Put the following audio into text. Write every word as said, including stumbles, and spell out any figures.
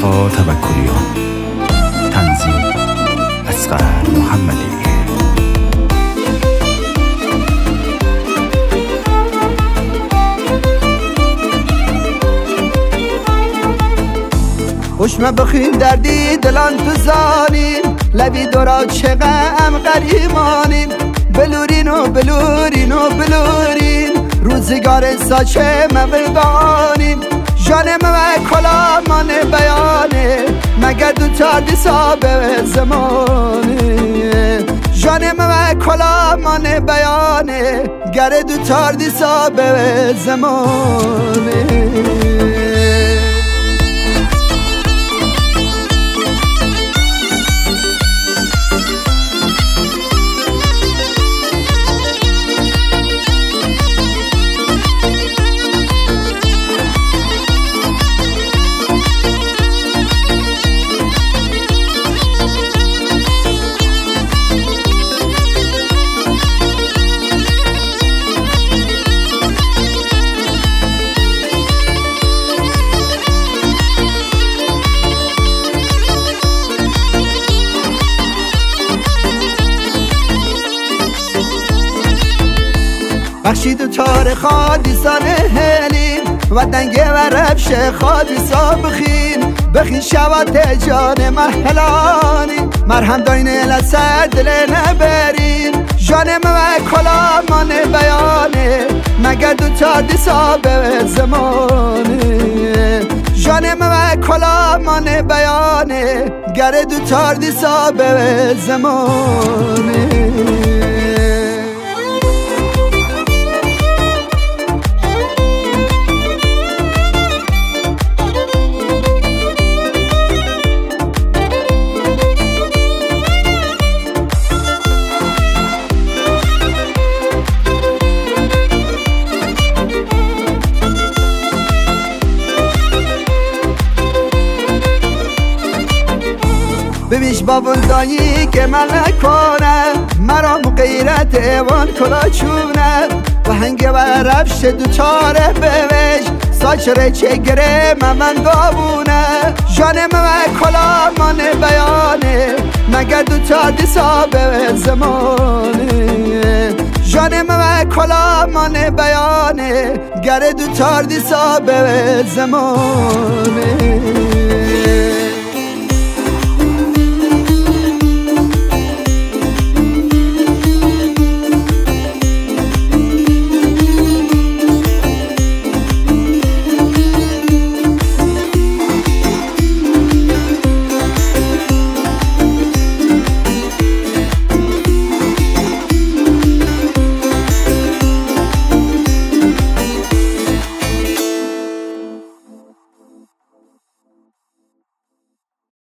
مصطفی توکلیان. تنظیم اصغر محمدی. خوشم بخین دردی دلان بزانیم، لبی دورا چقم قریمانیم، بلورین و بلورین و بلورین، روزگار ساچه مبدانیم. جانم و کلامان بیانه، مگر دو چار دیسا به زمانه. جانم و کلامان بیانه، گر دو چار دیسا به زمانه. بخشید و چار خادی سانه هلین و دنگه و رفش خادی سا بخین، بخین شوات جان محلانی، مرهم داینه لسر دل نبرین. جانم و کلامان بیانه، مگر دو چار دیسا به زمانه. جانم و کلامان بیانه، گر دو چار دیسا به زمانه. ببیش بابون دایی که من نکنه، مرام غیرت ایوان کلا چونه، و هنگه و رفش دو چاره بوش، ساچره چگره من گابونه. جانم و کلامان بیانه، مگر دو چار دیسا به زمانه. جانم و کلامان بیانه، گر دو چار دیسا به زمانه.